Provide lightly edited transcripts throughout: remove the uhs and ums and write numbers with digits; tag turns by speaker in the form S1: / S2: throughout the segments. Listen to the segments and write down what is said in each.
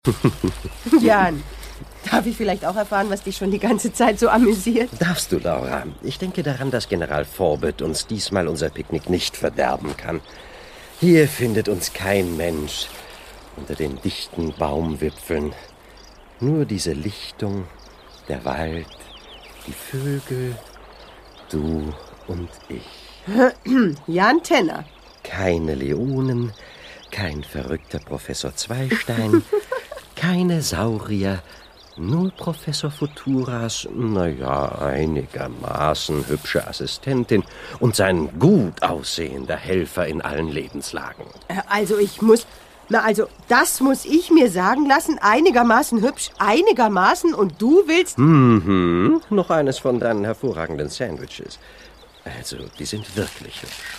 S1: Jan, darf ich vielleicht auch erfahren, was dich schon die ganze Zeit so amüsiert?
S2: Darfst du, Laura. Ich denke daran, dass General Forbett uns diesmal unser Picknick nicht verderben kann. Hier findet uns kein Mensch unter den dichten Baumwipfeln. Nur diese Lichtung, der Wald, die Vögel, du und ich.
S1: Jan Tenner.
S2: Keine Leonen, kein verrückter Professor Zweistein, keine Saurier, nur Professor Futuras, einigermaßen hübsche Assistentin und sein gut aussehender Helfer in allen Lebenslagen.
S1: Das muss ich mir sagen lassen, einigermaßen hübsch, einigermaßen, und du willst...
S2: Noch eines von deinen hervorragenden Sandwiches. Also, die sind wirklich hübsch.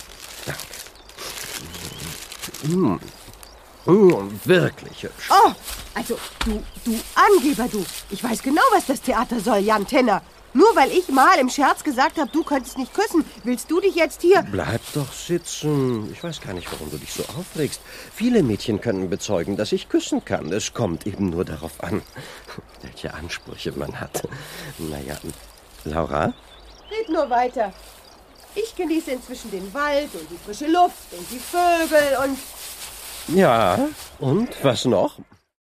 S2: Danke. Wirklich hübsch.
S1: Oh, also, du Angeber, du. Ich weiß genau, was das Theater soll, Jan Tenner. Nur weil ich mal im Scherz gesagt habe, du könntest nicht küssen, willst du dich jetzt hier...
S2: Bleib doch sitzen. Ich weiß gar nicht, warum du dich so aufregst. Viele Mädchen können bezeugen, dass ich küssen kann. Es kommt eben nur darauf an, welche Ansprüche man hat. Laura?
S1: Red nur weiter. Ich genieße inzwischen den Wald und die frische Luft und die Vögel und...
S2: Ja, und was noch?